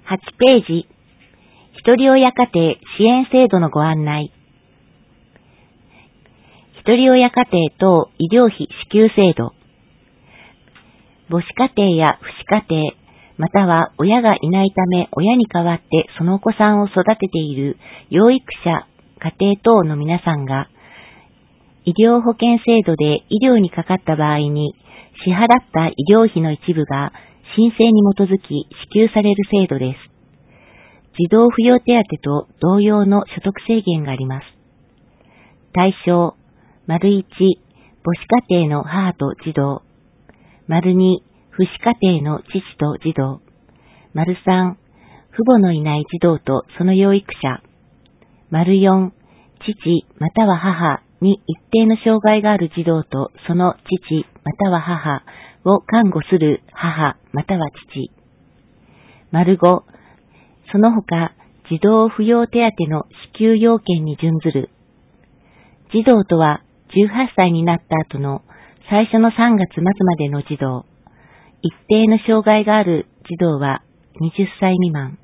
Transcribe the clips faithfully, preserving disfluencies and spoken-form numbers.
はちページ、ひとり親家庭支援制度のご案内。ひとり親家庭等医療費支給制度。母子家庭や父子家庭、または親がいないため親に代わってそのお子さんを育てている養育者、家庭等の皆さんが、医療保険制度で医療にかかった場合に、支払った医療費の一部が申請に基づき支給される制度です。児童扶養手当と同様の所得制限があります。対象、丸いち、母子家庭の母と児童。丸に、父子家庭の父と児童。丸さん、父母のいない児童とその養育者。丸よん、父または母に一定の障害がある児童とその父または母を看護する母または父。丸ご、その他児童扶養手当の支給要件に準ずる。児童とはじゅうはっさいになった後の最初のさんがつ末までの児童。一定の障害がある児童ははたち未満。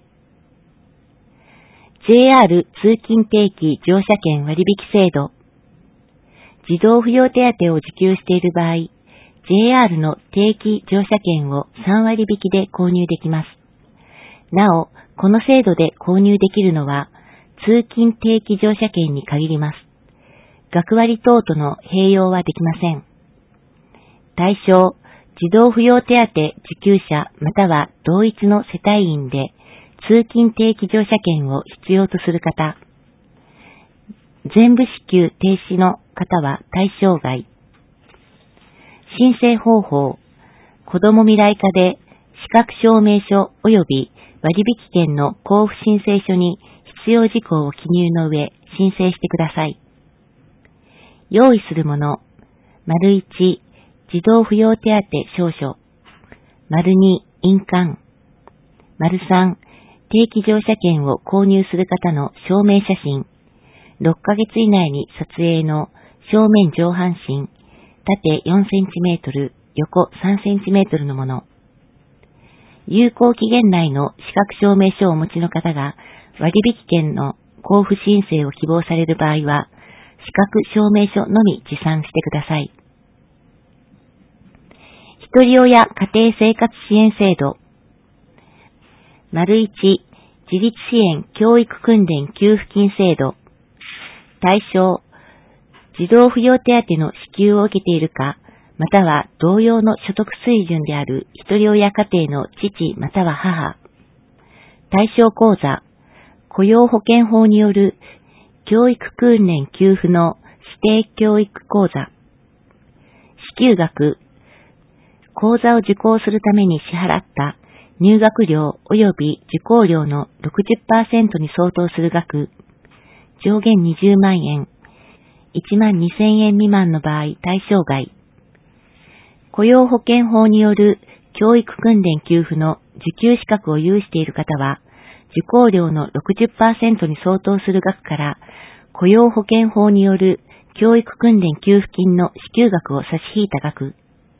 ジェイアール 通勤定期乗車券割引制度。児童扶養手当を受給している場合、ジェイアール の定期乗車券をさんわり引きで購入できます。なお、この制度で購入できるのは、通勤定期乗車券に限ります。学割等との併用はできません。対象、児童扶養手当受給者または同一の世帯員で、通勤定期乗車券を必要とする方。全部支給停止の方は対象外。申請方法。子ども未来課で資格証明書及び割引券の交付申請書に必要事項を記入の上申請してください。用意するもの。丸いち、児童扶養手当証書。丸に、印鑑。丸さん、定期乗車券を購入する方の証明写真。ろっかげつ以内に撮影の正面上半身、縦よんセンチメートル、横さんセンチメートルのもの。有効期限内の資格証明書をお持ちの方が割引券の交付申請を希望される場合は、資格証明書のみ持参してください。ひとり親家庭生活支援制度。丸いち、自立支援教育訓練給付金制度。対象、児童扶養手当の支給を受けているか、または同様の所得水準であるひとり親家庭の父または母。対象口座、雇用保険法による教育訓練給付の指定教育口座。支給額、講座を受講するために支払った入学料及び受講料の ろくじゅっパーセント に相当する額、上限にじゅうまんえん、いちまんにせんえん未満の場合対象外。雇用保険法による教育訓練給付の受給資格を有している方は、受講料の ろくじゅっパーセント に相当する額から雇用保険法による教育訓練給付金の支給額を差し引いた額。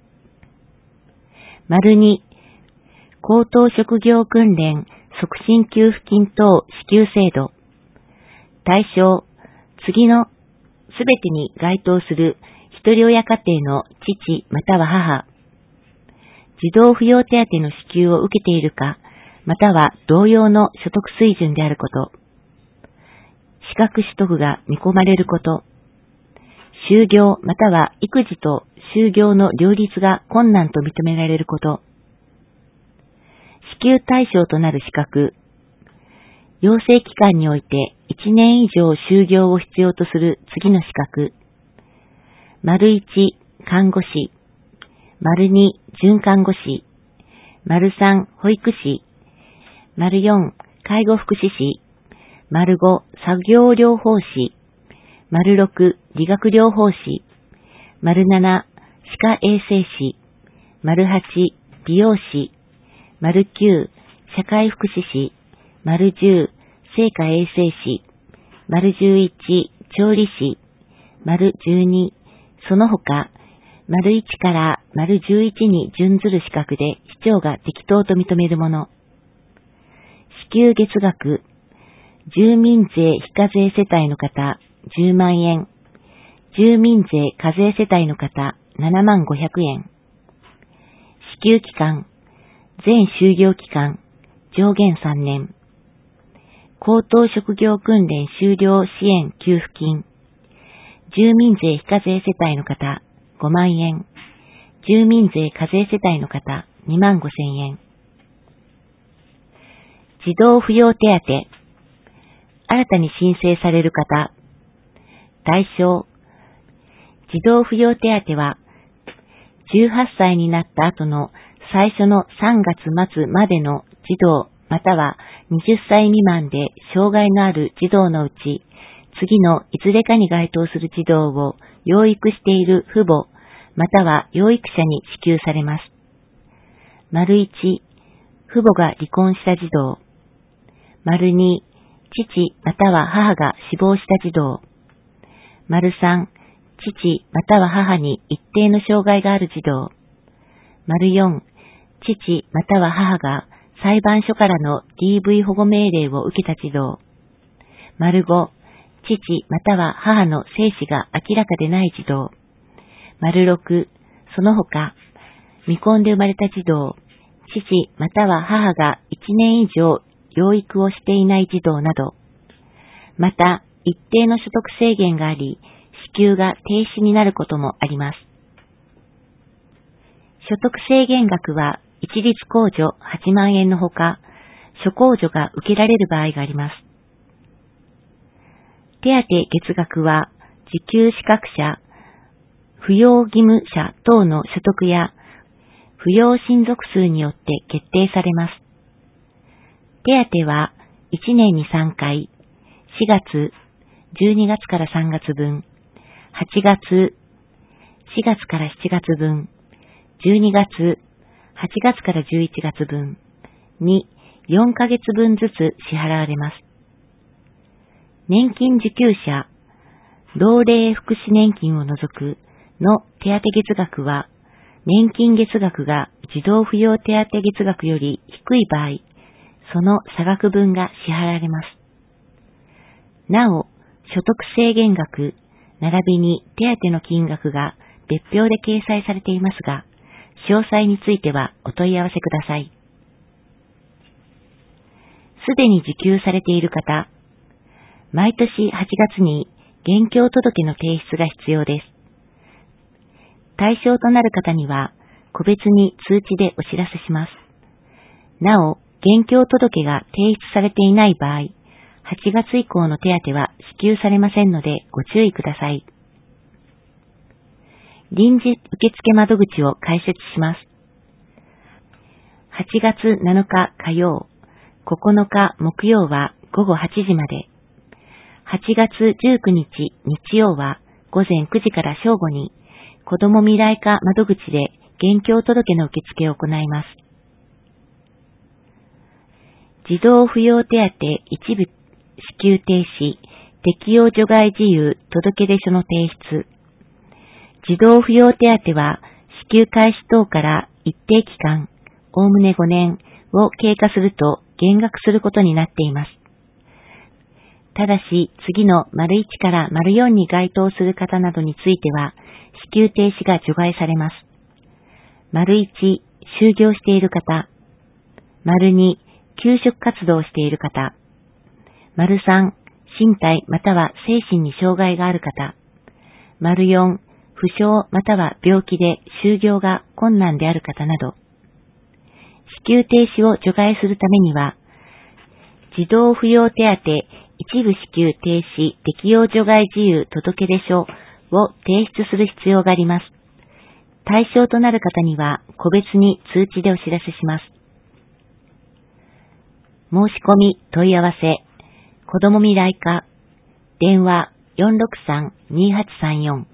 丸に、高等職業訓練促進給付金等支給制度。対象、次のすべてに該当するひとり親家庭の父または母。児童扶養手当の支給を受けているか、または同様の所得水準であること。資格取得が見込まれること。就業または育児と就業の両立が困難と認められること。支給対象となる資格。養成機関においていちねん以上就業を必要とする次の資格。丸いち、看護師。丸に、准看護師。丸さん、保育士。丸よん、介護福祉士。丸ご、作業療法士。丸ろく、理学療法士。丸なな、歯科衛生士。丸はち、美容師。丸きゅう、社会福祉士。丸じゅう、生化衛生士。丸じゅういち、調理師。丸じゅうに、その他、丸いちから丸じゅういちに準ずる資格で市長が適当と認めるもの。 給月額、住民税非課税世帯の方じゅうまんえん、住民税課税世帯の方ななまんごひゃくえん。支給期間、全就業期間、上限さんねん。高等職業訓練修了支援給付金、住民税非課税世帯の方ごまんえん、住民税課税世帯の方にまんごせんえん。児童扶養手当、新たに申請される方、対象、児童扶養手当は、じゅうはっさいになった後の最初のさんがつまつまでの児童またははたち未満で障害のある児童のうち、次のいずれかに該当する児童を養育している父母または養育者に支給されます。丸いち、父母が離婚した児童。丸に、父または母が死亡した児童。丸さん、父または母に一定の障害がある児童。丸よん、父または母が裁判所からの ディーブイ 保護命令を受けた児童。丸ご、父または母の生死が明らかでない児童。丸ろく、その他、未婚で生まれた児童、父または母がいちねん以上養育をしていない児童など、また一定の所得制限があり、支給が停止になることもあります。所得制限額は一律控除はちまんえんのほか、諸控除が受けられる場合があります。手当月額は受給資格者、扶養義務者等の所得や扶養親族数によって決定されます。手当はいちねんにさんかい、しがつ、じゅうにがつからさんがつぶん、はちがつ、しがつからしちがつぶん、じゅうにがつ、はちがつからじゅういちがつぶんによんかげつぶんずつ支払われます。年金受給者、老齢福祉年金を除くの手当月額は、年金月額が児童扶養手当月額より低い場合、その差額分が支払われます。なお、所得制限額、並びに手当の金額が別表で掲載されていますが、詳細についてはお問い合わせください。すでに受給されている方、毎年はちがつに現況届の提出が必要です。対象となる方には、個別に通知でお知らせします。なお、現況届が提出されていない場合、はちがつ以降の手当は支給されませんのでご注意ください。臨時受付窓口を開設します。はちがつなのか火曜、ここのか木曜はごごはちじまで、はちがつじゅうくにち日曜はごぜんくじから正午に、子ども未来課窓口で現況届の受付を行います。児童扶養手当一部支給停止、適用除外事由届出書の提出。児童扶養手当は支給開始等から一定期間、おおむねごねんを経過すると減額することになっています。ただし、次の丸いちから丸よんに該当する方などについては、支給停止が除外されます。丸いち、就業している方。丸に、休職活動をしている方。丸さん、身体または精神に障害がある方。丸よん、負傷または病気で就業が困難である方など。支給停止を除外するためには、児童扶養手当一部支給停止適用除外事由届出書を提出する必要があります。対象となる方には個別に通知でお知らせします。申し込み問い合わせ、子ども未来課、電話 よんろくさん にはちさんよん